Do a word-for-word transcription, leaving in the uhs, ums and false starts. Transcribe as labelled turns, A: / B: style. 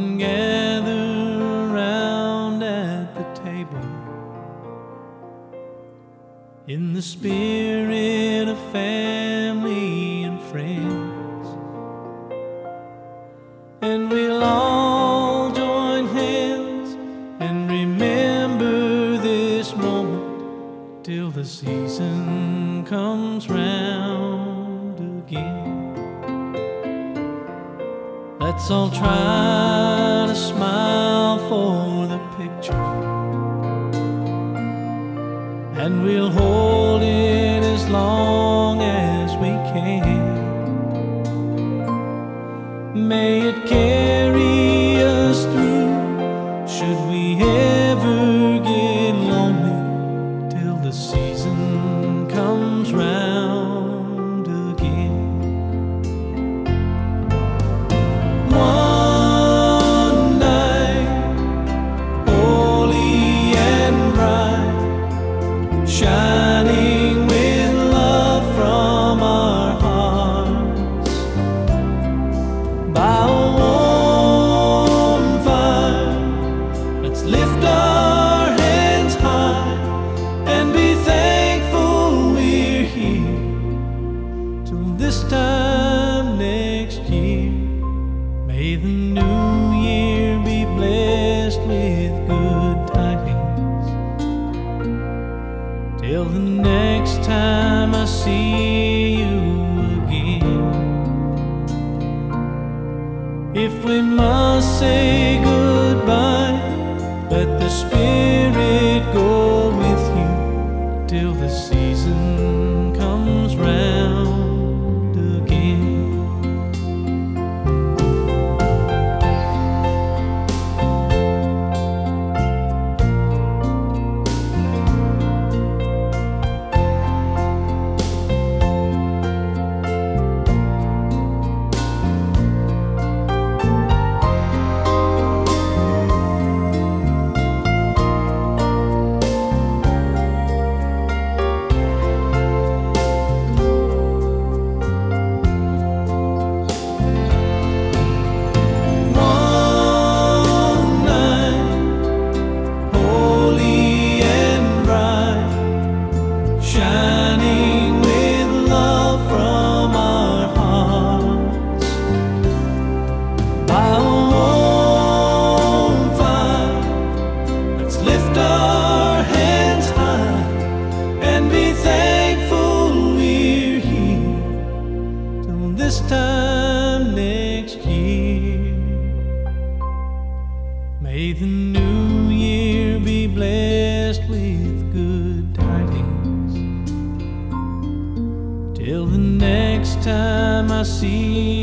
A: and gather round at the table in the spirit of family and friends, and we'll all join hands and remember this moment till the season comes round again. Let's all try to smile for the picture, and we'll hold it as long as we can. May it carry us through should we ever get lonely till the season comes round again. One night, holy and bright, shining with love from our hearts, by a warm fire, let's lift our hands high and be thankful we're here till this time next year. May the new year be blessed with good tidings till the next time I see you again. If we must say goodbye, let the Spirit go with you till the season comes round again. Shining with love from our hearts, by a warm fire, let's lift our hands high and be thankful we're here till this time next year. May the new year be blessed with good tidings till the next time I see